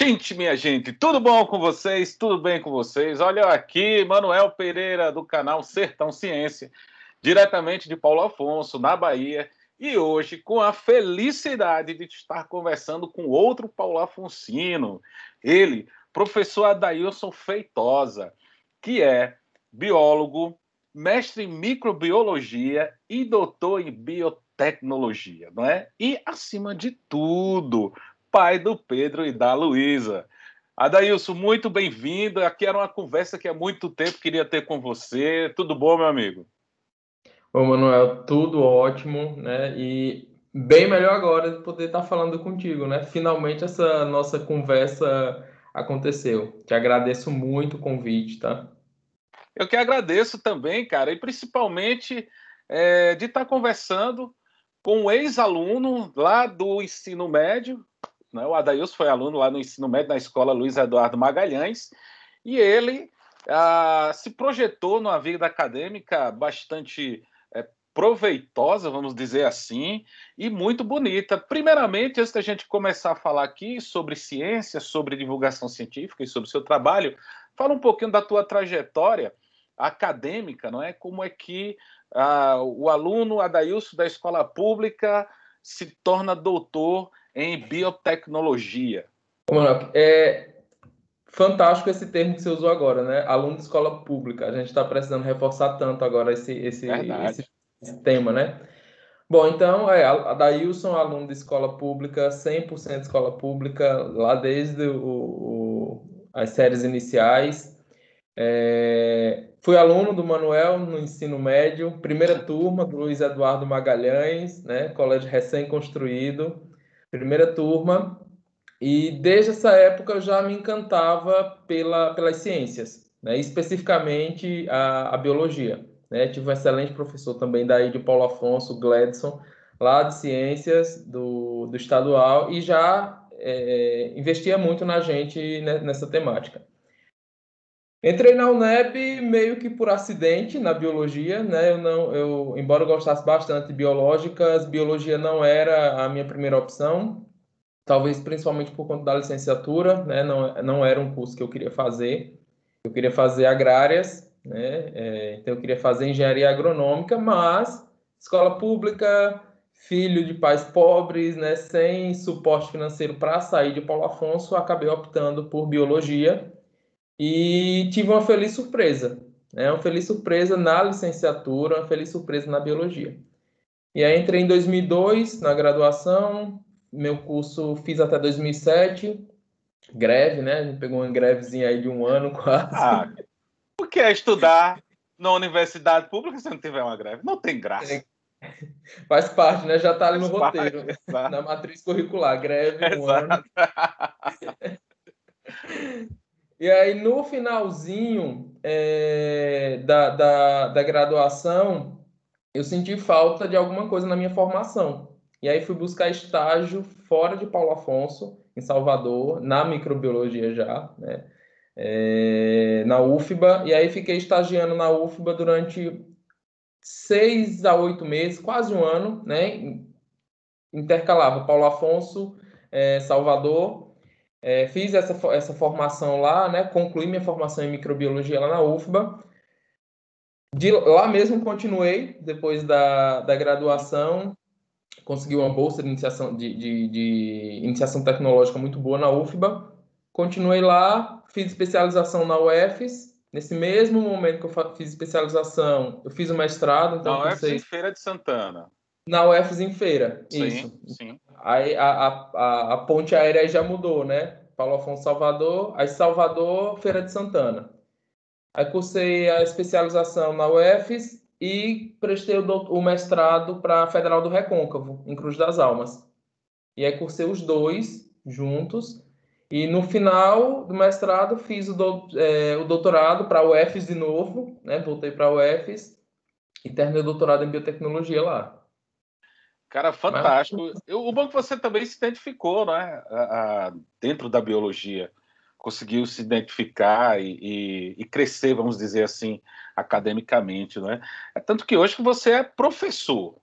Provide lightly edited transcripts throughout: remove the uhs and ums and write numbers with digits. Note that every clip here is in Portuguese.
Gente, minha gente, tudo bom com vocês? Tudo bem com vocês? Olha aqui, Manuel Pereira, do canal Sertão Ciência, diretamente de Paulo Afonso, na Bahia, e hoje com a felicidade de estar conversando com outro Paulo Afonsino, ele, professor Adailson Feitosa, que é biólogo, mestre em microbiologia e doutor em biotecnologia, não é? E, acima de tudo, pai do Pedro e da Luísa. Adailson, muito bem-vindo. Aqui era uma conversa que há muito tempo queria ter com você. Tudo bom, meu amigo? Ô, Manuel, tudo ótimo, né? E bem melhor agora de poder estar falando contigo, né? Finalmente essa nossa conversa aconteceu. Te agradeço muito o convite, tá? Eu que agradeço também, cara, e principalmente de estar conversando com um ex-aluno lá do ensino médio, né? O Adailson foi aluno lá no ensino médio, na escola Luiz Eduardo Magalhães, e ele se projetou numa vida acadêmica bastante proveitosa, vamos dizer assim, e muito bonita. Primeiramente, antes da gente começar a falar aqui sobre ciência, sobre divulgação científica e sobre o seu trabalho, fala um pouquinho da tua trajetória acadêmica, não é? Como é que o aluno Adailson da escola pública se torna doutor em biotecnologia? Ô, Manuel, é fantástico esse termo que você usou agora, né? Aluno de escola pública. A gente está precisando reforçar tanto agora Verdade. esse tema, né? Bom, então, Adailson, aluno de escola pública, 100% escola pública, lá desde as séries iniciais. Fui aluno do Manuel no ensino médio, primeira turma do Luiz Eduardo Magalhães, né? Colégio recém-construído, primeira turma. E desde essa época eu já me encantava pelas ciências, né? Especificamente a biologia, né? Tive um excelente professor também daí de Paulo Afonso, Gledson, lá de ciências do estadual, e já investia muito na gente nessa temática. Entrei na UNEB meio que por acidente na biologia, né? Embora eu gostasse bastante de biológicas, biologia não era a minha primeira opção, talvez principalmente por conta da licenciatura, né? Não era um curso que eu queria fazer. Eu queria fazer agrárias, né? Então eu queria fazer engenharia agronômica, mas escola pública, filho de pais pobres, né? Sem suporte financeiro para sair de Paulo Afonso, acabei optando por biologia. E tive uma feliz surpresa, né? Uma feliz surpresa na licenciatura, uma feliz surpresa na biologia. E aí entrei em 2002 na graduação, meu curso fiz até 2007, greve, né? A gente pegou uma grevezinha aí de um ano quase. Ah, o que é estudar na universidade pública se não tiver uma greve? Não tem graça. Faz parte, né? Já está ali no Faz parte, roteiro, exato. na matriz curricular, greve, um ano. Exato. E aí, no finalzinho da graduação, eu senti falta de alguma coisa na minha formação. E aí fui buscar estágio fora de Paulo Afonso, em Salvador, na microbiologia já, né? Na UFBA. E aí fiquei estagiando na UFBA durante 6 a 8 meses, quase um ano, né? Intercalava Paulo Afonso, Salvador. Fiz essa formação lá, né? Concluí minha formação em microbiologia lá na UFBA. De lá mesmo continuei, depois da graduação, consegui uma bolsa de iniciação, de iniciação tecnológica muito boa na UFBA. Continuei lá, fiz especialização na UFES. Nesse mesmo momento que eu fiz especialização, eu fiz o mestrado, então Na UFS em cursei Feira de Santana. na UFES em Feira, Sim, isso. sim. Aí a ponte aérea aí já mudou, né? Paulo Afonso Salvador, aí Salvador, Feira de Santana. Aí cursei a especialização na UFES e prestei o mestrado para a Federal do Recôncavo, em Cruz das Almas. E aí cursei os dois juntos. E no final do mestrado fiz o doutorado para a UFES de novo, né? Voltei para a UFES e terminei o doutorado em biotecnologia lá. Cara, Mas fantástico. O bom é que você também se identificou, né? Dentro da biologia. Conseguiu se identificar e crescer, vamos dizer assim, academicamente, não é? É tanto que hoje que você é professor.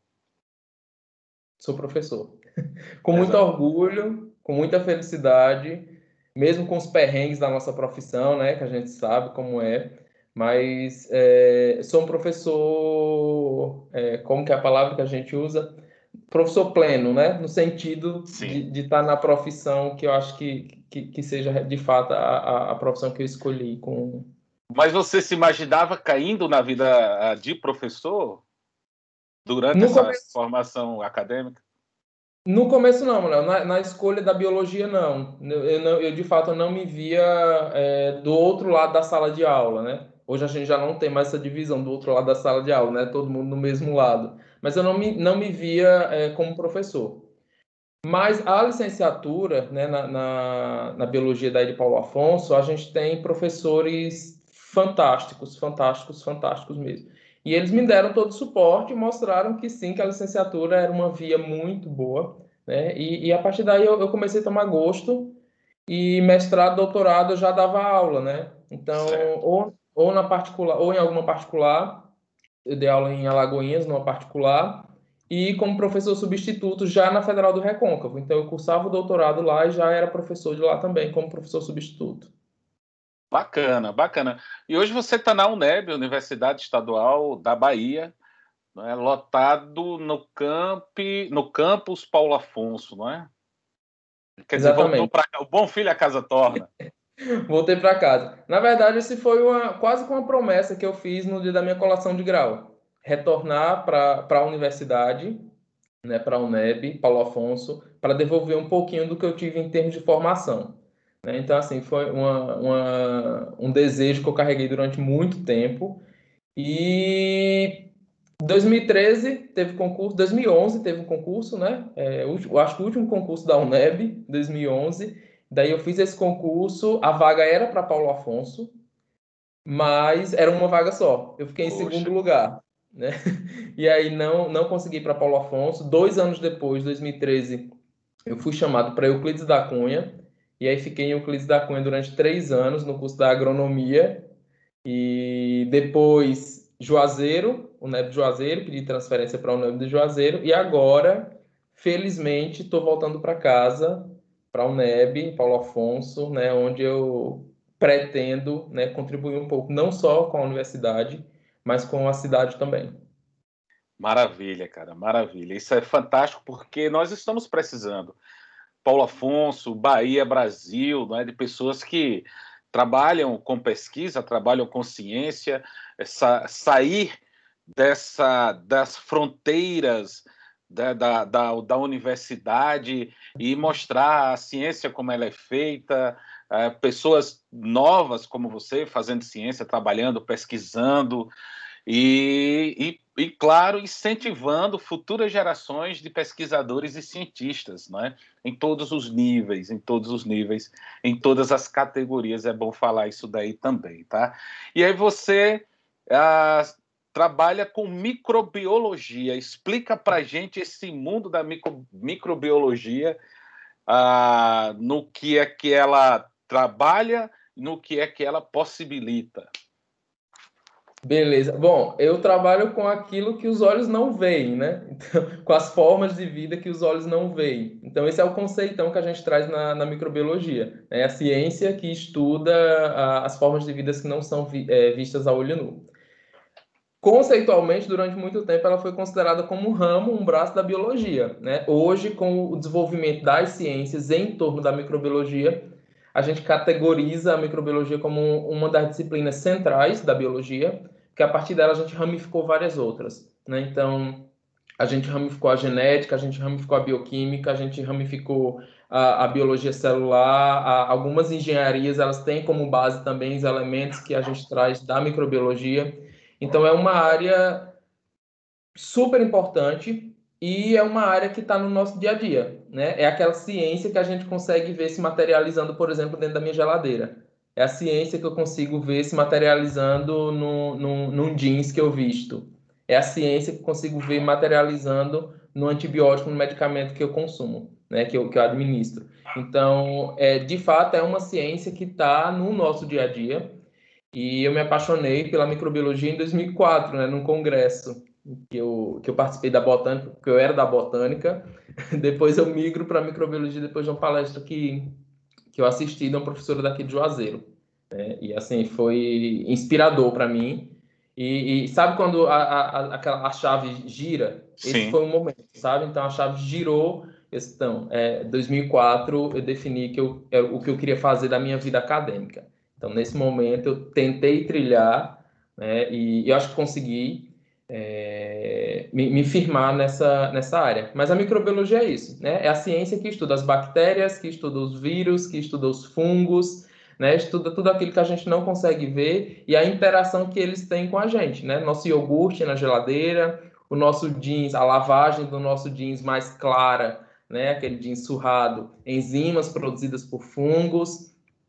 sou professor. Com muito Exato. orgulho, com muita felicidade. mesmo com os perrengues da nossa profissão, né, que a gente sabe como é, mas sou um professor, como que é a palavra que a gente usa? Professor pleno, né, no sentido Sim. de estar na profissão que eu acho que seja, de fato, a profissão que eu escolhi com... Mas você se imaginava caindo na vida de professor durante No essa começo, formação acadêmica? no começo não, Manuel. Na escolha da biologia, não. Eu, de fato, não me via do outro lado da sala de aula, né? Hoje a gente já não tem mais essa divisão do outro lado da sala de aula, né? Todo mundo no mesmo lado. Mas eu não me via como professor. Mas a licenciatura, né, na biologia da de Paulo Afonso, a gente tem professores fantásticos, fantásticos, fantásticos mesmo. E eles me deram todo o suporte e mostraram que sim, que a licenciatura era uma via muito boa, né? E a partir daí eu comecei a tomar gosto e mestrado, doutorado eu já dava aula, né? Então, Certo. ou na particular, ou em alguma particular, eu dei aula em Alagoinhas, numa particular, e como professor substituto já na Federal do Recôncavo. Então, eu cursava o doutorado lá e já era professor de lá também, como professor substituto. Bacana, bacana. E hoje você está na UNEB, Universidade Estadual da Bahia, não é? Lotado no campus Paulo Afonso, não é? Quer dizer, voltou Exatamente. para cá. O bom filho a casa torna. Voltei para casa. Na verdade, esse foi quase que uma promessa que eu fiz no dia da minha colação de grau. Retornar para a universidade, né, para a UNEB, Paulo Afonso, para devolver um pouquinho do que eu tive em termos de formação. Né? Então, assim, foi um desejo que eu carreguei durante muito tempo. E 2013 teve concurso, 2011 teve um concurso, né? Eu acho que o último concurso da UNEB, 2011. Daí eu fiz esse concurso, a vaga era para Paulo Afonso, mas era uma vaga só. Eu fiquei em segundo Poxa, lugar, né? E aí não consegui para Paulo Afonso. 2 anos depois, 2013, eu fui chamado para Euclides da Cunha. E aí fiquei em Euclides da Cunha durante 3 anos no curso da agronomia. E depois Juazeiro, o NEB de Juazeiro, pedi transferência para o NEB de Juazeiro. E agora, felizmente, estou voltando para casa, para o NEB, Paulo Afonso, né, onde eu pretendo, né, contribuir um pouco, não só com a universidade, mas com a cidade também. maravilha, cara, maravilha. Isso é fantástico porque nós estamos precisando. Paulo Afonso, Bahia, Brasil, não é? De pessoas que trabalham com pesquisa, trabalham com ciência, sair das fronteiras da universidade e mostrar a ciência como ela é feita, pessoas novas como você fazendo ciência, trabalhando, pesquisando, claro, incentivando futuras gerações de pesquisadores e cientistas, né? Em todos os níveis, em todos os níveis, em todas as categorias, é bom falar isso daí também, tá? E aí você ah, trabalha com microbiologia, explica pra gente esse mundo da microbiologia, no que é que ela trabalha, no que é que ela possibilita. Beleza. Bom, eu trabalho com aquilo que os olhos não veem, né? Então, com as formas de vida que os olhos não veem. Então, esse é o conceitão que a gente traz na microbiologia. É a ciência que estuda as formas de vidas que não são vistas a olho nu. Conceitualmente, durante muito tempo, ela foi considerada como um ramo, um braço da biologia, né? Hoje, com o desenvolvimento das ciências em torno da microbiologia, a gente categoriza a microbiologia como uma das disciplinas centrais da biologia, que a partir dela a gente ramificou várias outras, né? Então, a gente ramificou a genética, a gente ramificou a bioquímica, a gente ramificou a biologia celular, algumas engenharias, elas têm como base também os elementos que a gente traz da microbiologia. Então, é uma área super importante e é uma área que está no nosso dia a dia, né? É aquela ciência que a gente consegue ver se materializando, por exemplo, dentro da minha geladeira. É a ciência que eu consigo ver se materializando num jeans que eu visto. É a ciência que eu consigo ver materializando no antibiótico, no medicamento que eu consumo, né? Que eu administro. Então, de fato, é uma ciência que está no nosso dia a dia. E eu me apaixonei pela microbiologia em 2004, né, num congresso que eu participei da botânica, porque eu era da botânica. Depois eu migro para a microbiologia depois de uma palestra que que eu assisti de uma professora daqui de Juazeiro, né? E assim, foi inspirador para mim. E sabe quando a chave gira? Esse Sim. foi o momento, sabe? Então a chave girou. Então, 2004 eu defini o que eu queria fazer da minha vida acadêmica. Então, nesse momento, eu tentei trilhar, né? E eu acho que consegui me firmar nessa área. Mas a microbiologia é isso, né? É a ciência que estuda as bactérias, que estuda os vírus, que estuda os fungos, né? Estuda tudo aquilo que a gente não consegue ver e a interação que eles têm com a gente, né? Nosso iogurte na geladeira, o nosso jeans, a lavagem do nosso jeans mais clara, né? Aquele jeans surrado, enzimas produzidas por fungos,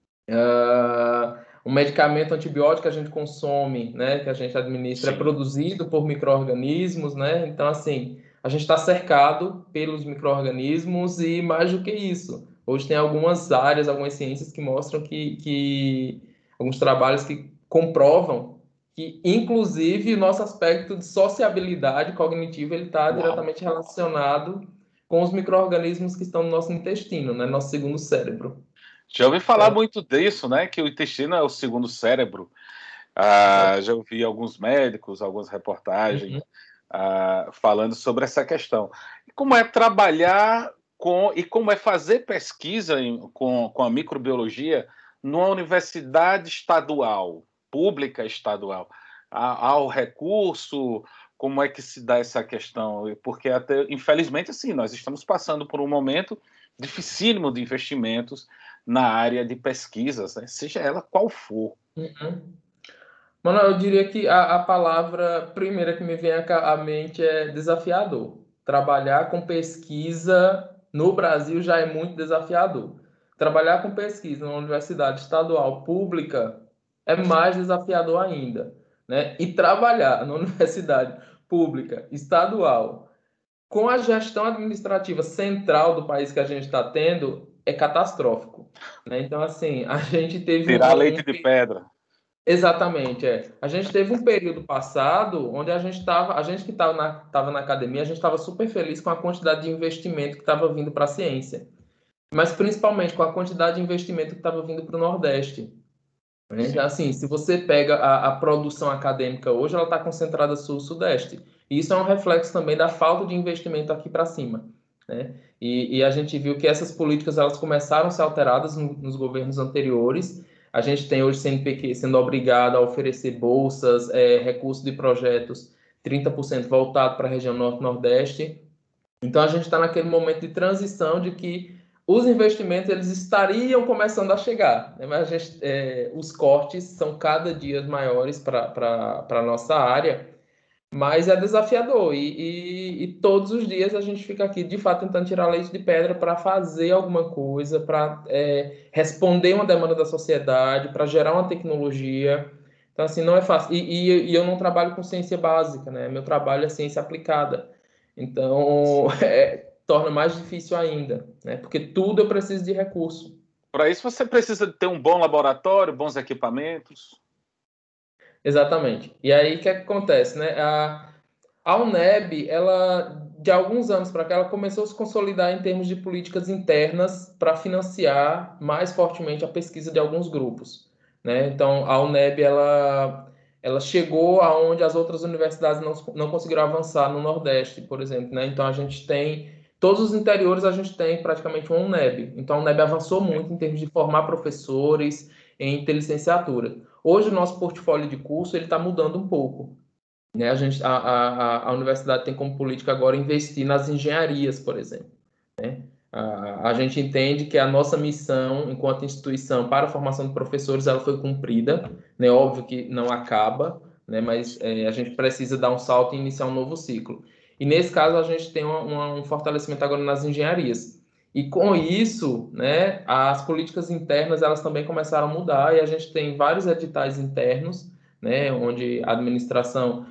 o medicamento antibiótico que a gente consome, né? Que a gente administra, é Sim. produzido por micro-organismos, né? Então, assim, a gente está cercado pelos micro-organismos e mais do que isso. Hoje tem algumas áreas, algumas ciências que mostram que alguns trabalhos que comprovam que, inclusive, o nosso aspecto de sociabilidade cognitiva ele está Uau. diretamente relacionado com os micro-organismos que estão no nosso intestino, né? Nosso segundo cérebro. Já ouvi falar Então, muito disso, né? Que o intestino é o segundo cérebro. Já ouvi alguns médicos, algumas reportagens uhum. falando sobre essa questão. E como é trabalhar e como é fazer pesquisa com a microbiologia numa universidade estadual, pública estadual? Há o recurso? Como é que se dá essa questão? Porque até, infelizmente, assim, nós estamos passando por um momento dificílimo de investimentos na área de pesquisas, né? Seja ela qual for. Uhum. Mano, eu diria que a palavra primeira que me vem à mente é desafiador. Trabalhar com pesquisa no Brasil já é muito desafiador. Trabalhar com pesquisa numa universidade estadual pública é mais desafiador ainda, né? E trabalhar numa universidade pública estadual com a gestão administrativa central do país que a gente está tendo é catastrófico, né? Então, assim, a gente teve Tirar leite de pedra. exatamente, é. A gente teve um período passado onde a gente que estava na academia, a gente estava super feliz com a quantidade de investimento que estava vindo para a ciência, mas principalmente com a quantidade de investimento que estava vindo para o Nordeste, né? Então, Sim. assim, se você pega a produção acadêmica hoje, ela está concentrada sul-sudeste. E isso é um reflexo também da falta de investimento aqui para cima, né? E a gente viu que essas políticas elas começaram a ser alteradas nos governos anteriores. A gente tem hoje CNPq sendo obrigado a oferecer bolsas, recursos de projetos 30% voltado para a região norte-nordeste. Então a gente está naquele momento de transição de que os investimentos eles estariam começando a chegar, né? Mas os cortes são cada dia maiores para a nossa área, mas é desafiador e todos os dias a gente fica aqui de fato tentando tirar leite de pedra para fazer alguma coisa, para responder uma demanda da sociedade, para gerar uma tecnologia. Então assim não é fácil e eu não trabalho com ciência básica, né? Meu trabalho é ciência aplicada. Então, torna mais difícil ainda, né? Porque tudo eu preciso de recurso. Para isso, você precisa ter um bom laboratório, bons equipamentos. Exatamente. E aí, o que é que acontece, né? A UNEB, ela, de alguns anos para cá, ela começou a se consolidar em termos de políticas internas para financiar mais fortemente a pesquisa de alguns grupos, né? Então, a UNEB, ela chegou aonde as outras universidades não conseguiram avançar no Nordeste, por exemplo, né? Então, a gente tem todos os interiores, a gente tem praticamente uma UNEB. Então, a UNEB avançou muito em termos de formar professores em interlicenciatura. Hoje, o nosso portfólio de curso ele está mudando um pouco, né? A universidade tem como política agora investir nas engenharias, por exemplo, né? A gente entende que a nossa missão, enquanto instituição, para a formação de professores, ela foi cumprida, né? Óbvio que não acaba, né? Mas a gente precisa dar um salto e iniciar um novo ciclo. E nesse caso, a gente tem um fortalecimento agora nas engenharias. E com isso, né, as políticas internas elas também começaram a mudar e a gente tem vários editais internos, né, onde a administração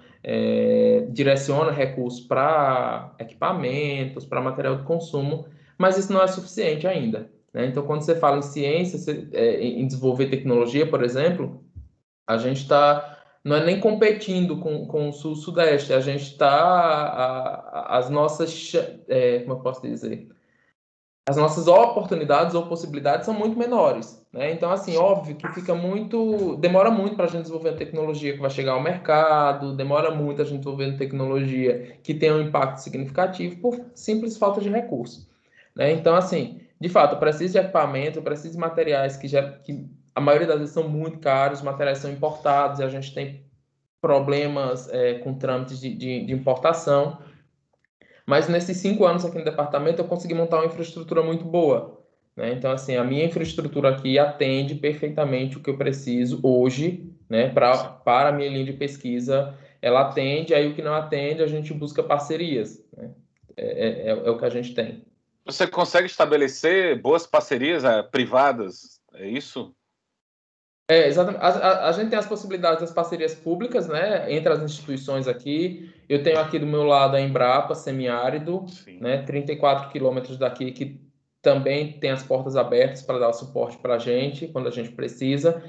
direciona recursos para equipamentos, para material de consumo, mas isso não é suficiente ainda, né? Então, quando você fala em ciência, em desenvolver tecnologia, por exemplo, a gente está não é nem competindo com o Sul-Sudeste, a gente está as nossas, como eu posso dizer, as nossas oportunidades ou possibilidades são muito menores, né? Então, assim, óbvio que demora muito para a gente desenvolver tecnologia que vai chegar ao mercado, demora muito a gente desenvolver tecnologia que tenha um impacto significativo por simples falta de recurso, né? Então, assim, de fato, eu preciso de equipamento, eu preciso de materiais que a maioria das vezes são muito caros, os materiais são importados e a gente tem problemas com trâmites de importação. Mas nesses 5 anos aqui no departamento eu consegui montar uma infraestrutura muito boa, né? Então, assim, a minha infraestrutura aqui atende perfeitamente o que eu preciso hoje, né? Para a minha linha de pesquisa, ela atende, aí o que não atende, a gente busca parcerias, né? É o que a gente tem. Você consegue estabelecer boas parcerias privadas, é isso? Exatamente. A gente tem as possibilidades das parcerias públicas, né, entre as instituições aqui. Eu tenho aqui do meu lado a Embrapa, semiárido, Sim. né, 34 quilômetros daqui, que também tem as portas abertas para dar o suporte para a gente quando a gente precisa.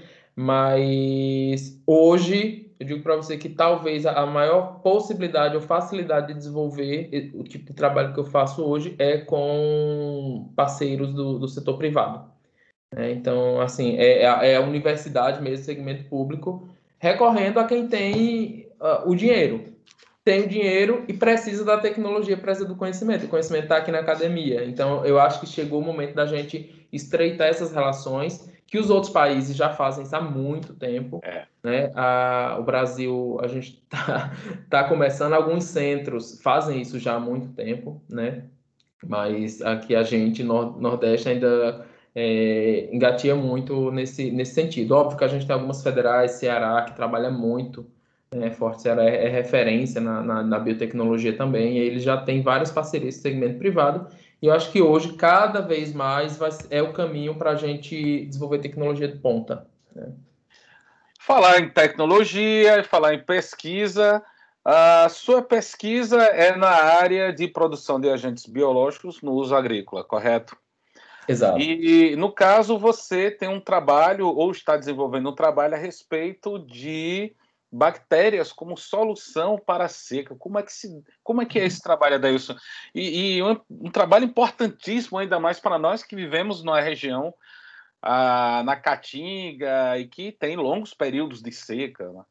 Mas hoje, eu digo para você que talvez a maior possibilidade ou facilidade de desenvolver o tipo de trabalho que eu faço hoje é com parceiros do setor privado. Então, assim, é a universidade mesmo, segmento público, recorrendo a quem tem o dinheiro. Tem o dinheiro e precisa da tecnologia, precisa do conhecimento. O conhecimento está aqui na academia. Então, eu acho que chegou o momento da gente estreitar essas relações, que os outros países já fazem isso há muito tempo. É. Né? O Brasil, a gente tá começando, alguns centros fazem isso já há muito tempo, né? Mas aqui a gente, Nordeste, ainda engatia muito nesse sentido. Óbvio que a gente tem algumas federais, Ceará, que trabalha muito, né? Forte Ceará é referência na biotecnologia também, e eles já têm várias parcerias no segmento privado, e eu acho que hoje, cada vez mais, é o caminho para a gente desenvolver tecnologia de ponta, né? Falar em tecnologia e falar em pesquisa, a sua pesquisa é na área de produção de agentes biológicos no uso agrícola, correto? Exato. E, no caso, você tem um trabalho, ou está desenvolvendo um trabalho a respeito de bactérias como solução para a seca. Como é que é esse trabalho, Adailson? E um trabalho importantíssimo, ainda mais para nós que vivemos numa região na Caatinga e que tem longos períodos de seca, né?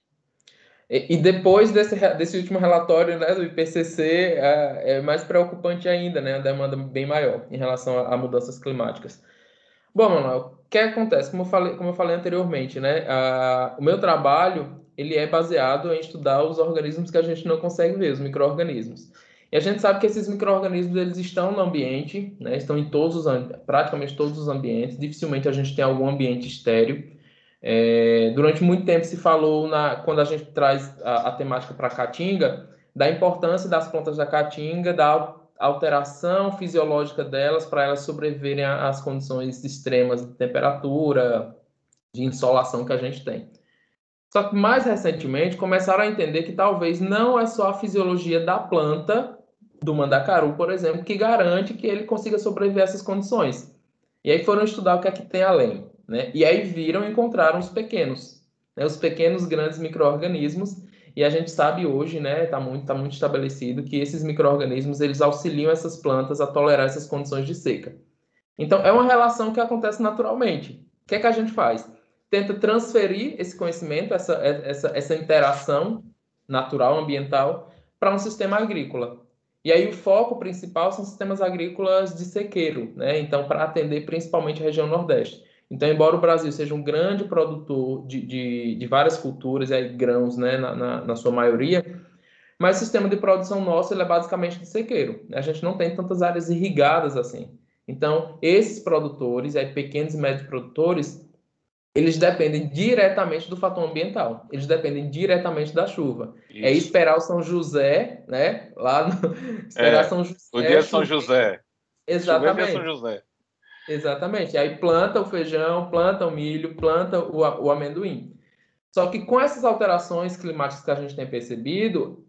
E depois desse último relatório, né, do IPCC, é mais preocupante ainda, né, a demanda bem maior em relação a mudanças climáticas. Bom, Manuel, o que acontece? Como eu falei anteriormente, né, o meu trabalho ele é baseado em estudar os organismos que a gente não consegue ver, os micro-organismos. E a gente sabe que esses micro-organismos eles estão no ambiente, né, estão em praticamente todos os ambientes. Dificilmente a gente tem algum ambiente estéril. Durante muito tempo se falou, quando a gente traz a temática para a Caatinga, da importância das plantas da Caatinga, da alteração fisiológica delas para elas sobreviverem às condições extremas de temperatura, de insolação que a gente tem. Só que mais recentemente começaram a entender que talvez não é só a fisiologia da planta, do mandacaru, por exemplo, que garante que ele consiga sobreviver a essas condições. E aí foram estudar o que é que tem além, né? E aí viram e encontraram os pequenos, né? Os pequenos grandes micro-organismos. E a gente sabe hoje, né? Tá muito estabelecido que esses micro-organismos eles auxiliam essas plantas a tolerar essas condições de seca. Então, é uma relação que acontece naturalmente. O que é que a gente faz? Tenta transferir esse conhecimento, essa interação natural, ambiental, para um sistema agrícola. E aí o foco principal são sistemas agrícolas de sequeiro, né? Então, para atender principalmente a região Nordeste. Então, embora o Brasil seja um grande produtor de várias culturas, e aí grãos, né, na sua maioria, mas o sistema de produção nosso ele é basicamente de sequeiro. A gente não tem tantas áreas irrigadas assim. Então, esses produtores, aí, pequenos e médios produtores, eles dependem diretamente do fator ambiental. Eles dependem diretamente da chuva. É Isso. esperar o São José, né? Esperar É, São o José dia de São chover. José. Chover dia de São Exatamente. José. Exatamente. Aí planta o feijão, planta o milho, planta o amendoim. Só que com essas alterações climáticas que a gente tem percebido,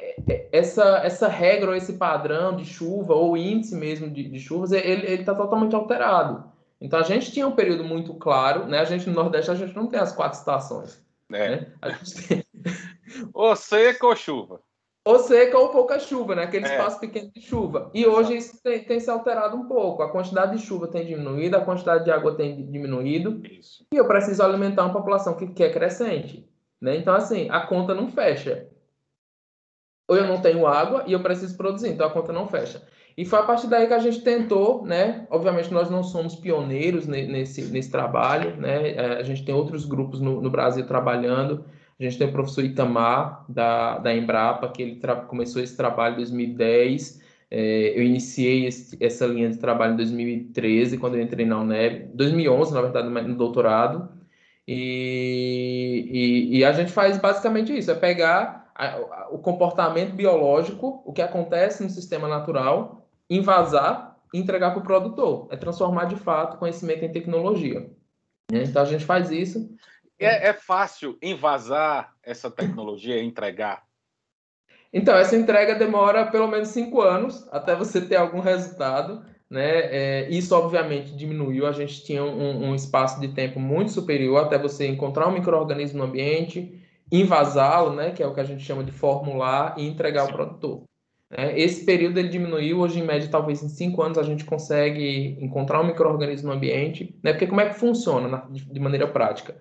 essa regra ou esse padrão de chuva ou índice mesmo de chuvas, ele está totalmente alterado. Então a gente tinha um período muito claro, né? A gente no Nordeste a gente não tem as 4 estações, É. né? A gente tem, Ou seca ou chuva. Ou seca ou pouca chuva, né? Aquele É, espaço pequeno de chuva. E exato. hoje isso tem se alterado um pouco. A quantidade de chuva tem diminuído, a quantidade de água tem diminuído. Isso. E eu preciso alimentar uma população que é crescente, né? Então, assim, a conta não fecha. Ou eu não tenho água e eu preciso produzir, então a conta não fecha. E foi a partir daí que a gente tentou, né? Obviamente nós não somos pioneiros nesse trabalho, né? A gente tem outros grupos no Brasil trabalhando. A gente tem o professor Itamar, da Embrapa, que ele começou esse trabalho em 2010. Eu iniciei essa linha de trabalho em 2013, quando eu entrei na UNEB. 2011, na verdade, no doutorado. E a gente faz basicamente isso, é pegar o comportamento biológico, o que acontece no sistema natural, invasar e entregar para o produtor. É transformar de fato conhecimento em tecnologia, né? Então a gente faz isso. É fácil invasar essa tecnologia e entregar? Então, essa entrega demora pelo menos 5 anos até você ter algum resultado, né? Isso, obviamente, diminuiu. A gente tinha um espaço de tempo muito superior até você encontrar um micro-organismo no ambiente, invasá-lo, né? Que é o que a gente chama de formular e entregar ao Sim. produtor. Né? Esse período ele diminuiu. Hoje, em média, talvez em 5 anos a gente consegue encontrar um micro-organismo no ambiente, né? Porque como é que funciona de maneira prática?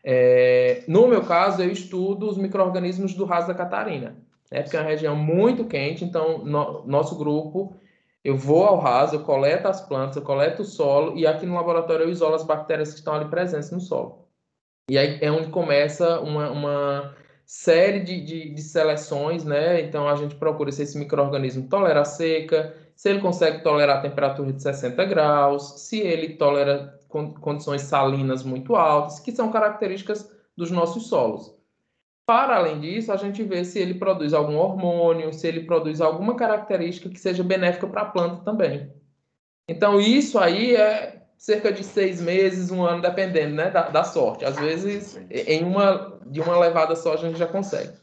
No meu caso, eu estudo os micro-organismos do Ras da Catarina, né? Porque é uma região muito quente, então nosso grupo, eu vou ao raso, eu coleto as plantas, eu coleto o solo e aqui no laboratório eu isolo as bactérias que estão ali presentes no solo. E aí é onde começa uma série de seleções, né? Então a gente procura se esse micro-organismo tolera a seca, se ele consegue tolerar a temperatura de 60 graus, se ele tolera condições salinas muito altas, que são características dos nossos solos. Para além disso, a gente vê se ele produz algum hormônio, se ele produz alguma característica que seja benéfica para a planta também. Então, isso aí é cerca de 6 meses, um ano, dependendo, né, da sorte. Às vezes, de uma levada só, a gente já consegue.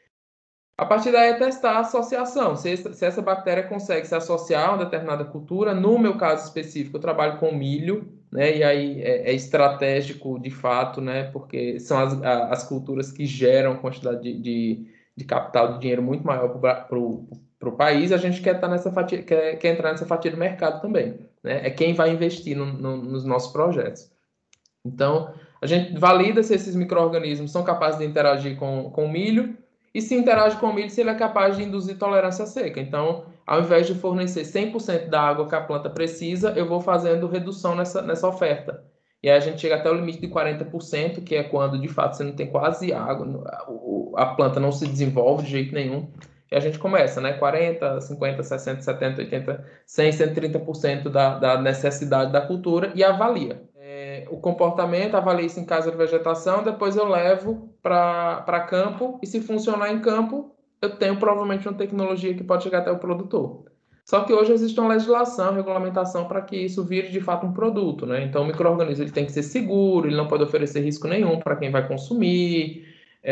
A partir daí é testar a associação. Se essa bactéria consegue se associar a uma determinada cultura, no meu caso específico, eu trabalho com milho, né? E aí é estratégico de fato, né? Porque são as culturas que geram quantidade de capital, de dinheiro muito maior para o país. A gente quer estar nessa fatia, quer entrar nessa fatia do mercado também, né? É quem vai investir nos nossos projetos. Então, a gente valida se esses micro-organismos são capazes de interagir com o milho e se interage com o milho, se ele é capaz de induzir tolerância à seca. Então, ao invés de fornecer 100% da água que a planta precisa, eu vou fazendo redução nessa oferta. E aí a gente chega até o limite de 40%, que é quando, de fato, você não tem quase água, a planta não se desenvolve de jeito nenhum. E a gente começa, né? 40, 50, 60, 70, 80, 100, 130% da necessidade da cultura e avalia o comportamento, avalio isso em casa de vegetação, depois eu levo para campo e se funcionar em campo, eu tenho provavelmente uma tecnologia que pode chegar até o produtor. Só que hoje existe uma legislação, regulamentação para que isso vire de fato um produto, né? Então o micro-organismo ele tem que ser seguro, ele não pode oferecer risco nenhum para quem vai consumir.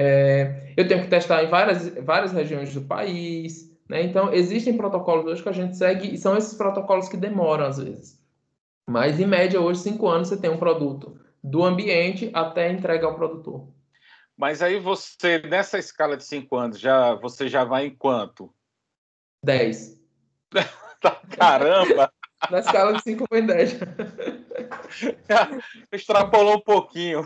Eu tenho que testar em várias regiões do país, né? Então existem protocolos hoje que a gente segue e são esses protocolos que demoram às vezes. Mas, em média, hoje, 5 anos, você tem um produto do ambiente até entrega ao produtor. Mas aí você, nessa escala de 5 anos, você já vai em quanto? 10. Caramba! Na escala de 5 vem 10. Extrapolou um pouquinho.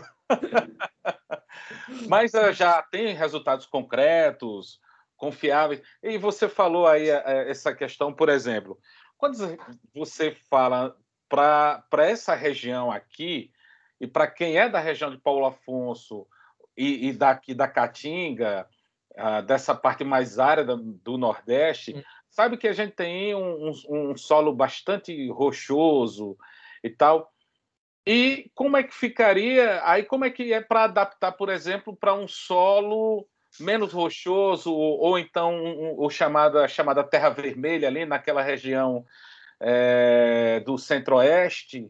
Mas já tem resultados concretos, confiáveis. E você falou aí essa questão, por exemplo, quando você fala para essa região aqui, e para quem é da região de Paulo Afonso e daqui da Caatinga, dessa parte mais árida do Nordeste, sabe que a gente tem um solo bastante rochoso e tal. E como é que ficaria? Aí como é que é para adaptar, por exemplo, para um solo menos rochoso ou então a chamada terra vermelha ali naquela região do Centro-Oeste?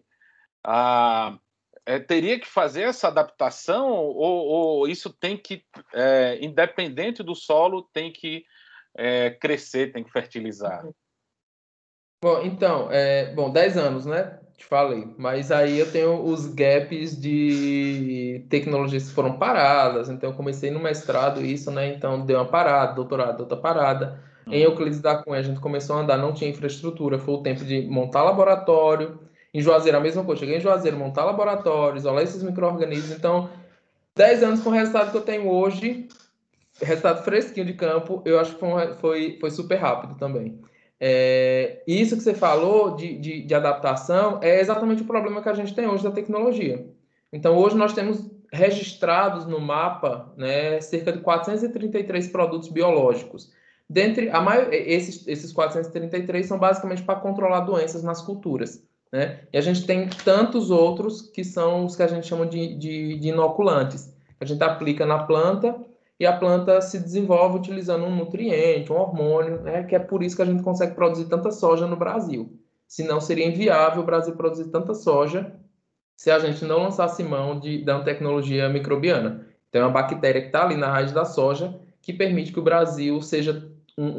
Teria que fazer essa adaptação ou isso tem que, independente do solo, tem que crescer, tem que fertilizar? Bom, então, 10 anos, né? te falei. Mas aí eu tenho os gaps de tecnologias que foram paradas. Então, eu comecei no mestrado isso, né? Então, deu uma parada, doutorado, outra parada. Em Uhum. Euclides da Cunha, a gente começou a andar, não tinha infraestrutura. Foi o tempo de montar laboratório. Em Juazeiro, a mesma coisa. Cheguei em Juazeiro, montar laboratório, isolar esses micro-organismos. Então, 10 anos com o resultado que eu tenho hoje, resultado fresquinho de campo, eu acho que foi super rápido também. Isso que você falou de adaptação é exatamente o problema que a gente tem hoje da tecnologia. Então, hoje nós temos registrados no mapa, né, cerca de 433 produtos biológicos. Dentre esses 433 são basicamente para controlar doenças nas culturas. Né? E a gente tem tantos outros que são os que a gente chama de inoculantes. A gente aplica na planta e a planta se desenvolve utilizando um nutriente, um hormônio, né? Que é por isso que a gente consegue produzir tanta soja no Brasil. Senão seria inviável o Brasil produzir tanta soja se a gente não lançasse mão da uma tecnologia microbiana. Então, é uma bactéria que está ali na raiz da soja que permite que o Brasil seja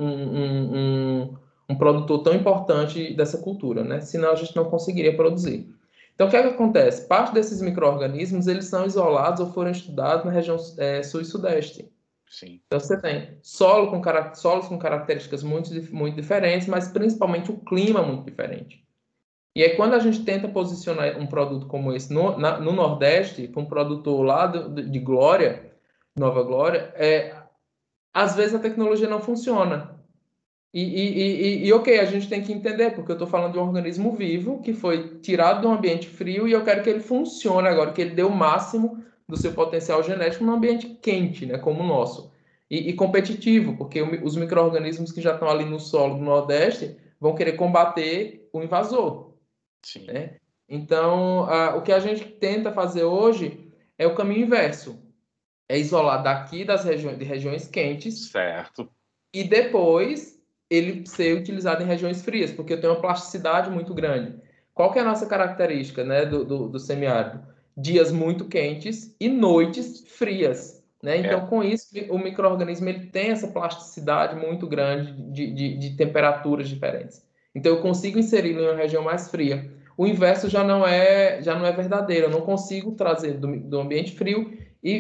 um produtor tão importante dessa cultura, né? Senão a gente não conseguiria produzir. Então, o que é que acontece? Parte desses micro-organismos, eles são isolados ou foram estudados na região sul e sudeste. Sim. Então, você tem solos com características muito diferentes, mas principalmente o clima muito diferente. E aí, quando a gente tenta posicionar um produto como esse no Nordeste, para um produtor lá de Glória, Nova Glória, às vezes a tecnologia não funciona. Ok, a gente tem que entender, porque eu estou falando de um organismo vivo que foi tirado de um ambiente frio e eu quero que ele funcione agora, que ele dê o máximo do seu potencial genético num ambiente quente, né, como o nosso. E competitivo, porque os micro-organismos que já estão ali no solo do Nordeste vão querer combater o invasor. Sim. Né? Então, o que a gente tenta fazer hoje é o caminho inverso. É isolar daqui de regiões quentes Certo. e depois ele ser utilizado em regiões frias, porque eu tenho uma plasticidade muito grande. Qual que é a nossa característica, né, do semiárido? Dias muito quentes e noites frias. Né? Então, com isso, o micro-organismo ele tem essa plasticidade muito grande de temperaturas diferentes. Então, eu consigo inseri-lo em uma região mais fria. O inverso já não é verdadeiro. Eu não consigo trazer do ambiente frio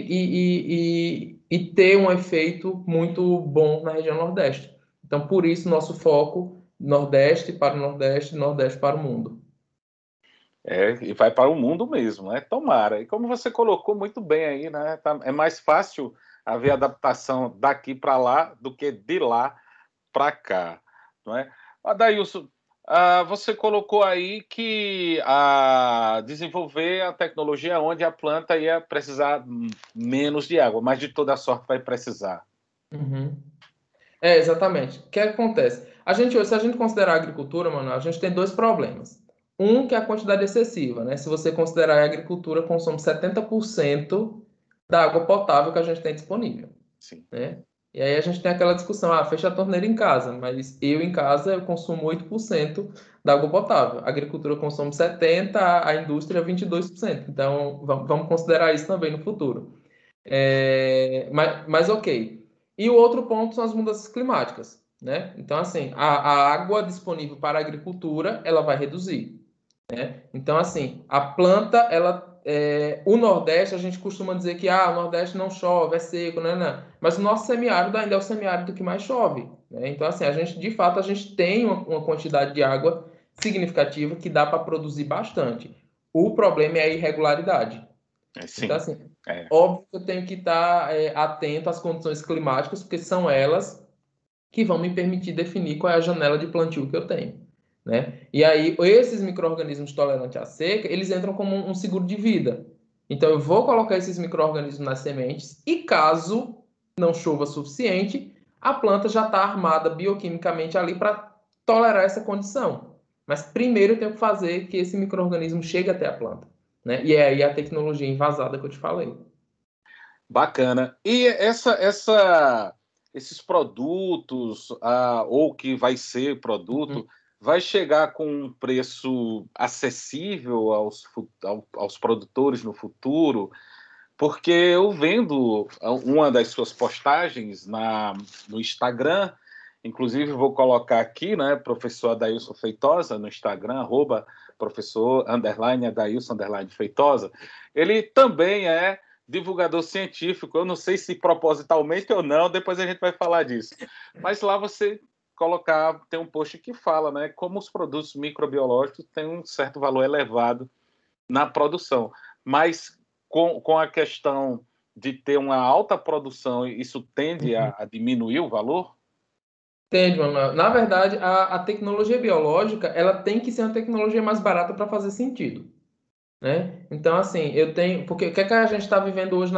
e ter um efeito muito bom na região Nordeste. Então, por isso, nosso foco Nordeste para o Nordeste, Nordeste para o mundo. E vai para o mundo mesmo, né? Tomara. E como você colocou muito bem aí, né? É mais fácil haver adaptação daqui para lá do que de lá para cá, não é? Adailson, você colocou aí que desenvolver a tecnologia onde a planta ia precisar menos de água, mas de toda sorte vai precisar. Uhum. Exatamente. O que acontece? Se a gente considerar a agricultura, mano, a gente tem dois problemas. Um que é a quantidade excessiva, né? Se você considerar a agricultura, consome 70% da água potável que a gente tem disponível, Sim. né? E aí a gente tem aquela discussão, fecha a torneira em casa, mas eu em casa eu consumo 8% da água potável. A agricultura consome 70%, a indústria 22%. Então, vamos considerar isso também no futuro. Mas ok. E o outro ponto são as mudanças climáticas, né? Então, assim, a água disponível para a agricultura, ela vai reduzir, né? Então, assim, a planta, o Nordeste, a gente costuma dizer que o Nordeste não chove, é seco, né? Mas o nosso semiárido ainda é o semiárido que mais chove, né? Então, assim, de fato, a gente tem uma quantidade de água significativa que dá para produzir bastante. O problema é a irregularidade. Então, Sim. assim, óbvio que eu tenho que estar atento às condições climáticas, porque são elas que vão me permitir definir qual é a janela de plantio que eu tenho. Né? E aí, esses micro-organismos tolerantes à seca, eles entram como um seguro de vida. Então, eu vou colocar esses micro-organismos nas sementes e caso não chova suficiente, a planta já está armada bioquimicamente ali para tolerar essa condição. Mas primeiro eu tenho que fazer que esse micro-organismo chegue até a planta. Né? E é aí a tecnologia invasada que eu te falei. Bacana. E esses produtos, ou que vai ser produto, vai chegar com um preço acessível aos produtores no futuro? Porque eu vendo uma das suas postagens no Instagram inclusive vou colocar aqui, né, professor Adailson Feitosa, no Instagram, @professor_Adailson_Feitosa, ele também é divulgador científico, eu não sei se propositalmente ou não, depois a gente vai falar disso. Mas lá você colocar, tem um post que fala, né, como os produtos microbiológicos têm um certo valor elevado na produção. Mas com a questão de ter uma alta produção, isso tende a diminuir o valor? Entende, Manuel? Na verdade, a tecnologia biológica, ela tem que ser uma tecnologia mais barata para fazer sentido, né? Então, assim, eu tenho... Porque o que é que a gente está vivendo hoje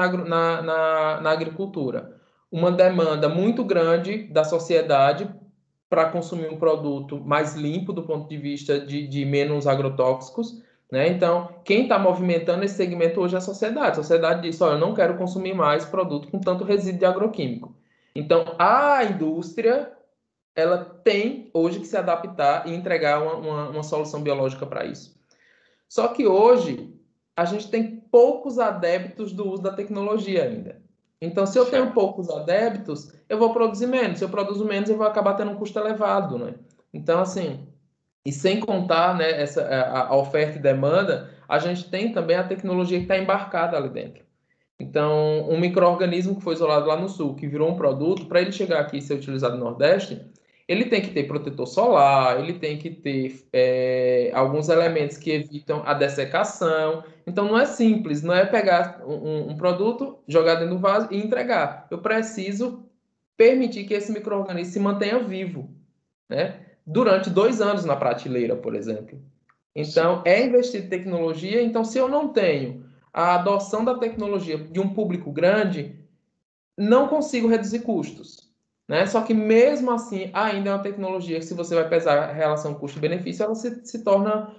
na agricultura? Uma demanda muito grande da sociedade para consumir um produto mais limpo do ponto de vista de menos agrotóxicos, né? Então, quem está movimentando esse segmento hoje é a sociedade. A sociedade diz, olha, eu não quero consumir mais produto com tanto resíduo de agroquímico. Então, a indústria ela tem hoje que se adaptar e entregar uma solução biológica para isso. Só que hoje a gente tem poucos adeptos do uso da tecnologia ainda. Então, se eu tenho poucos adeptos, eu vou produzir menos. Se eu produzo menos, eu vou acabar tendo um custo elevado, né? Então, assim, e sem contar, né, a oferta e demanda, a gente tem também a tecnologia que está embarcada ali dentro. Então, um micro-organismo que foi isolado lá no sul, que virou um produto, para ele chegar aqui e ser utilizado no Nordeste, ele tem que ter protetor solar, ele tem que ter alguns elementos que evitam a dessecação. Então, não é simples, não é pegar um produto, jogar dentro do vaso e entregar. Eu preciso permitir que esse micro-organismo se mantenha vivo, né? Durante 2 anos na prateleira, por exemplo. Então, é investir em tecnologia. Então, se eu não tenho a adoção da tecnologia de um público grande, não consigo reduzir custos, né? Só que mesmo assim, ainda é uma tecnologia que, se você vai pesar a relação custo-benefício, ela se torna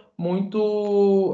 muito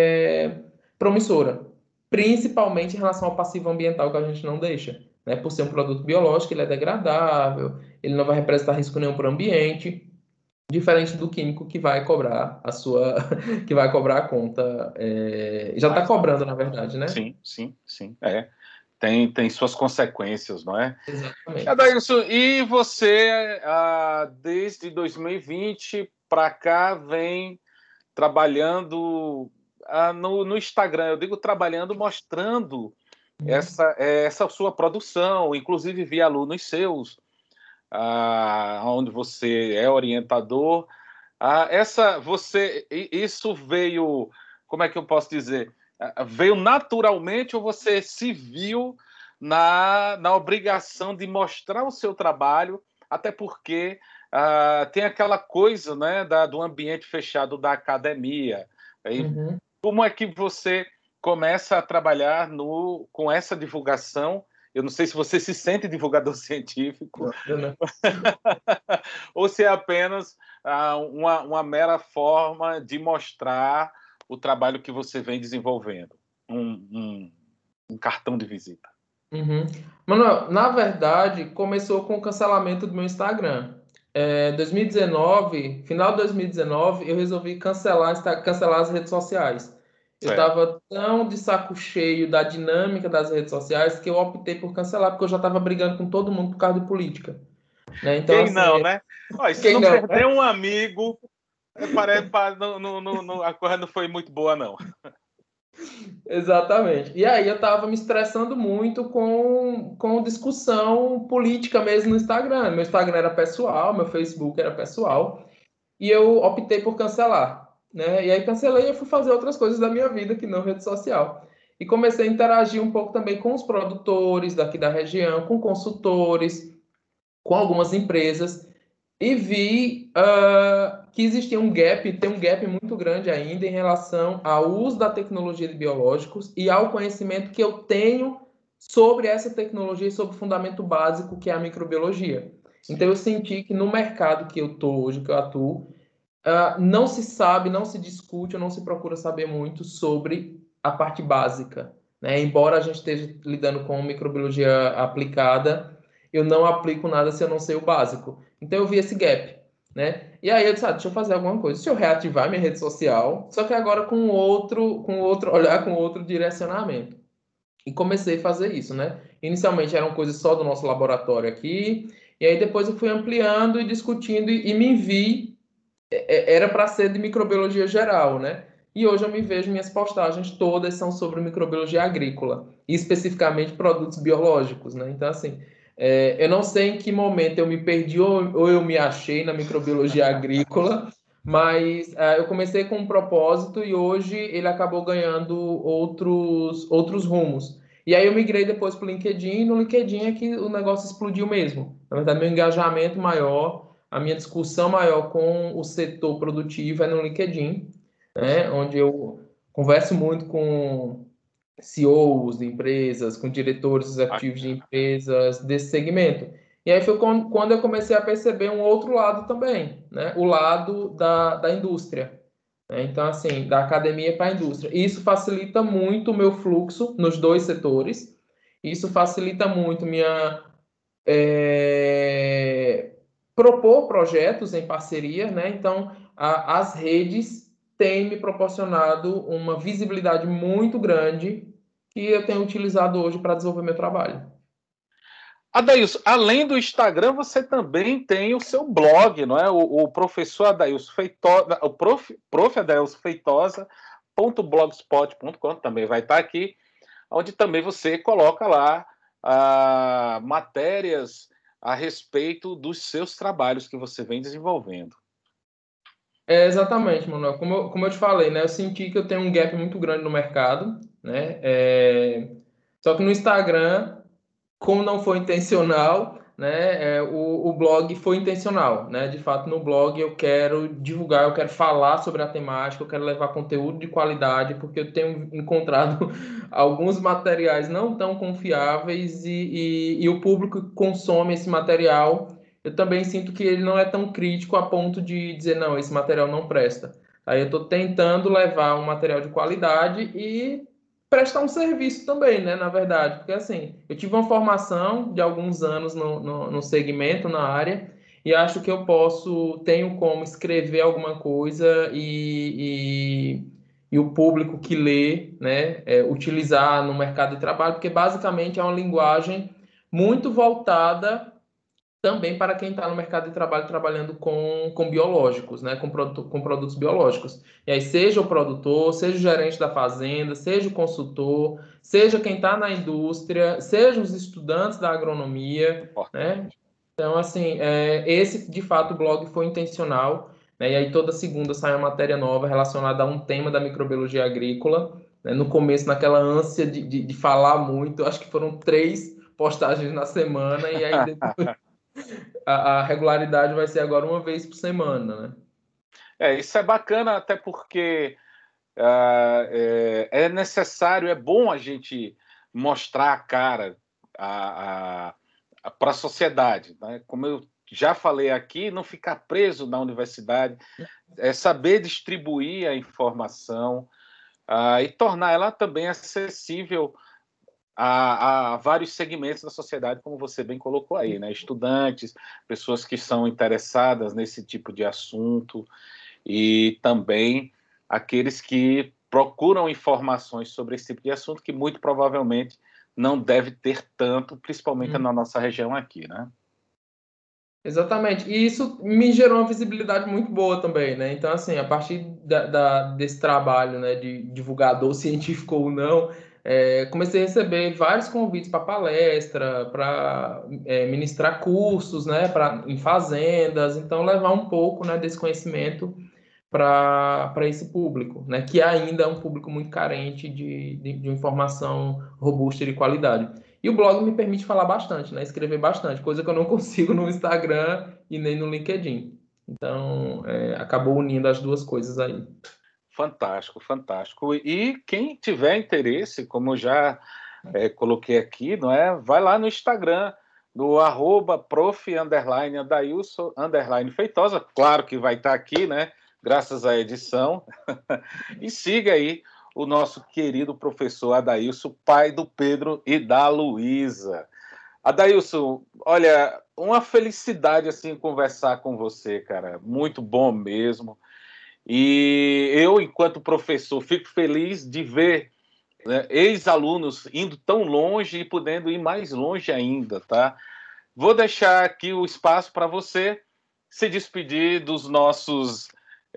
promissora, principalmente em relação ao passivo ambiental que a gente não deixa, né? Por ser um produto biológico, ele é degradável, ele não vai representar risco nenhum para o ambiente, diferente do químico que vai cobrar a sua, que vai cobrar a conta, já está cobrando, na verdade, né? Sim, sim, sim, tem suas consequências, não é? Exatamente. Adailson, e você, desde 2020 para cá, vem trabalhando no Instagram, eu digo trabalhando, mostrando essa sua produção, inclusive vi alunos seus, onde você é orientador. Isso veio, como é que eu posso dizer? Veio naturalmente ou você se viu na obrigação de mostrar o seu trabalho, até porque tem aquela coisa, né, do ambiente fechado da academia. Como é que você começa a trabalhar com essa divulgação? Eu não sei se você se sente divulgador científico, Não. ou se é apenas uma mera forma de mostrar o trabalho que você vem desenvolvendo, um cartão de visita. Mano, na verdade, começou com o cancelamento do meu Instagram. 2019, final de 2019, eu resolvi cancelar as redes sociais. Eu estava tão de saco cheio da dinâmica das redes sociais que eu optei por cancelar, porque eu já estava brigando com todo mundo por causa de política, né? Então, Quem assim, não, né? Se quem não não, perder um amigo, a coisa não foi muito boa, não. Exatamente. E aí eu tava me estressando muito com discussão política mesmo no Instagram. Meu Instagram era pessoal, meu Facebook era pessoal, e eu optei por cancelar, né? E aí cancelei e eu fui fazer outras coisas da minha vida que não rede social. E comecei a interagir um pouco também com os produtores daqui da região, com consultores, com algumas empresas, e vi que existia tem um gap muito grande ainda em relação ao uso da tecnologia de biológicos e ao conhecimento que eu tenho sobre essa tecnologia e sobre o fundamento básico que é a microbiologia. Então eu senti que no mercado que eu estou hoje, que eu atuo, não se sabe, não se discute, ou não se procura saber muito sobre a parte básica, né? Embora a gente esteja lidando com microbiologia aplicada, eu não aplico nada se eu não sei o básico. Então eu vi esse gap, né? E aí eu disse, deixa eu fazer alguma coisa. Deixa eu reativar minha rede social, só que agora com outro olhar, com outro direcionamento. E comecei a fazer isso, né? Inicialmente eram coisas só do nosso laboratório aqui, E aí depois eu fui ampliando e discutindo e me vi, era para ser de microbiologia geral, né? E hoje eu me vejo, minhas postagens todas são sobre microbiologia agrícola, e especificamente produtos biológicos, né? Então, assim, eu não sei em que momento eu me perdi ou eu me achei na microbiologia agrícola, mas eu comecei com um propósito e hoje ele acabou ganhando outros rumos. E aí eu migrei depois para o LinkedIn, e no LinkedIn é que o negócio explodiu mesmo. Na verdade, meu engajamento maior, a minha discussão maior com o setor produtivo é no LinkedIn, né? Onde eu converso muito com CEOs de empresas, com diretores executivos de empresas desse segmento. E aí foi quando eu comecei a perceber um outro lado também, né? O lado da indústria, né? Então, assim, da academia para a indústria. Isso facilita muito o meu fluxo nos dois setores. Isso facilita muito minha propor projetos em parceria, né? Então, as redes têm me proporcionado uma visibilidade muito grande que eu tenho utilizado hoje para desenvolver meu trabalho. Adailson, além do Instagram, você também tem o seu blog, não é? O professor Adailson Feitosa, o prof. Adailson Feitosa.blogspot.com também vai estar aqui, onde também você coloca lá matérias a respeito dos seus trabalhos que você vem desenvolvendo. Exatamente, Manuel. Como eu te falei, né? Eu senti que eu tenho um gap muito grande no mercado, né? Só que no Instagram, como não foi intencional, né, o blog foi intencional, né? De fato, no blog eu quero divulgar, eu quero falar sobre a temática, eu quero levar conteúdo de qualidade, porque eu tenho encontrado alguns materiais não tão confiáveis e o público que consome esse material, eu também sinto que ele não é tão crítico a ponto de dizer, não, esse material não presta. Aí eu estou tentando levar um material de qualidade e prestar um serviço também, né, na verdade, porque assim, eu tive uma formação de alguns anos no segmento, na área, e acho que eu tenho como escrever alguma coisa e o público que lê, né, utilizar no mercado de trabalho, porque basicamente é uma linguagem muito voltada também para quem está no mercado de trabalho trabalhando com biológicos, né? Com produtos biológicos. E aí, seja o produtor, seja o gerente da fazenda, seja o consultor, seja quem está na indústria, seja os estudantes da agronomia, né? Então, assim, esse, de fato, o blog foi intencional, né? E aí, toda segunda sai uma matéria nova relacionada a um tema da microbiologia agrícola, né? No começo, naquela ânsia de falar muito, acho que foram 3 postagens na semana, e aí depois a regularidade vai ser agora uma vez por semana, né? Isso é bacana, até porque é necessário, é bom a gente mostrar a cara para a sociedade, né? Como eu já falei aqui, não ficar preso na universidade, é saber distribuir a informação e tornar ela também acessível a vários segmentos da sociedade, como você bem colocou aí, né? Estudantes, pessoas que são interessadas nesse tipo de assunto e também aqueles que procuram informações sobre esse tipo de assunto que muito provavelmente não deve ter tanto, principalmente na nossa região aqui, né? Exatamente. E isso me gerou uma visibilidade muito boa também, né? Então, assim, a partir desse trabalho, né, de divulgador científico ou não, comecei a receber vários convites para palestra, para ministrar cursos, né, em fazendas. Então, levar um pouco, né, desse conhecimento para esse público, né? Que ainda é um público muito carente de informação robusta e de qualidade. E o blog me permite falar bastante, né? Escrever bastante, coisa que eu não consigo no Instagram e nem no LinkedIn. Então, acabou unindo as duas coisas aí. Fantástico, fantástico. E quem tiver interesse, como eu já coloquei aqui, não é? Vai lá no Instagram, do @prof_Adailson_Feitosa, claro que vai estar aqui, né? Graças à edição. E siga aí o nosso querido professor Adailson, pai do Pedro e da Luísa. Adailson, olha, uma felicidade assim conversar com você, cara. Muito bom mesmo. E eu, enquanto professor, fico feliz de ver, né, ex-alunos indo tão longe e podendo ir mais longe ainda, tá? vou deixar aqui o espaço para você se despedir dos nossos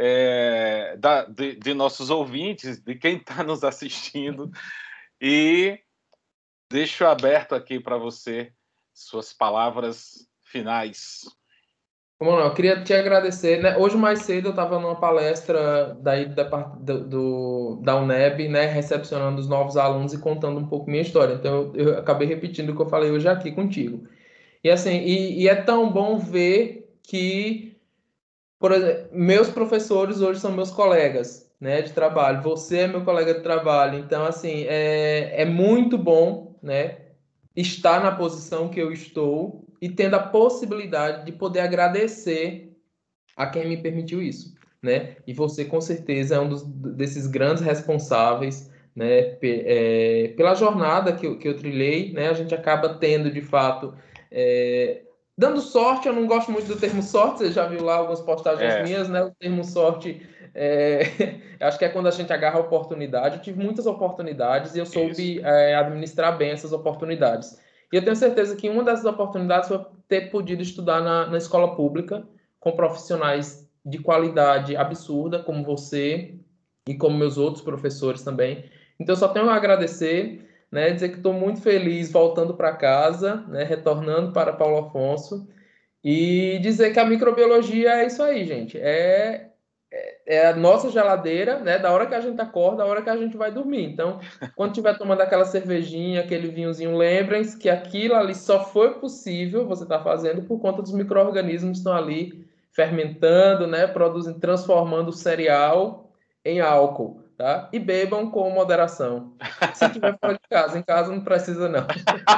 de nossos ouvintes, de quem está nos assistindo, e deixo aberto aqui para você suas palavras finais. Como não, eu queria te agradecer, né? Hoje mais cedo eu estava numa palestra daí da UNEB, né, recepcionando os novos alunos e contando um pouco minha história. Então eu acabei repetindo o que eu falei hoje aqui contigo. E assim, e é tão bom ver que, por exemplo, meus professores hoje são meus colegas, né, de trabalho. Você é meu colega de trabalho. Então, assim, é muito bom, né, estar na posição que eu estou e tendo a possibilidade de poder agradecer a quem me permitiu isso, né? E você, com certeza, é um desses grandes responsáveis, né, pela jornada que eu trilhei, né? A gente acaba tendo, de fato, dando sorte. Eu não gosto muito do termo sorte, você já viu lá algumas postagens minhas, né? O termo sorte, acho que é quando a gente agarra a oportunidade. Eu tive muitas oportunidades e eu soube administrar bem essas oportunidades. E eu tenho certeza que uma dessas oportunidades foi ter podido estudar na escola pública, com profissionais de qualidade absurda, como você e como meus outros professores também. Então, eu só tenho a agradecer, né, dizer que estou muito feliz voltando para casa, né, retornando para Paulo Afonso, e dizer que a microbiologia é isso aí, gente. É a nossa geladeira, né, da hora que a gente acorda, da hora que a gente vai dormir. Então, quando estiver tomando aquela cervejinha, aquele vinhozinho, lembrem-se que aquilo ali só foi possível você estar fazendo por conta dos micro-organismos que estão ali fermentando, né, produzindo, transformando o cereal em álcool, tá? E bebam com moderação. Se tiver fora de casa, em casa não precisa não.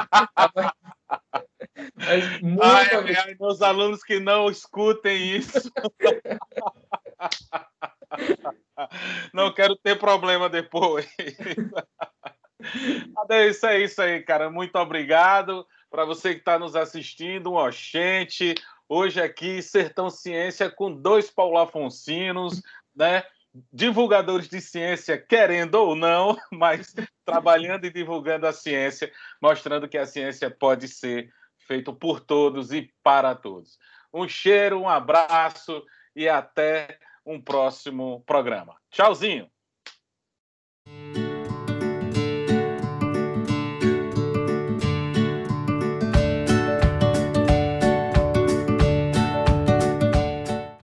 Mas muito obrigado. Ai, meus alunos que não escutem isso. Não quero ter problema depois. É isso aí, cara. Muito obrigado. Para você que está nos assistindo, um oxente. Hoje aqui, Sertão Ciência, com 2 Paulo Afonsinos, né? Divulgadores de ciência, querendo ou não, mas trabalhando e divulgando a ciência, mostrando que a ciência pode ser feita por todos e para todos. Um cheiro, um abraço e até um próximo programa. Tchauzinho!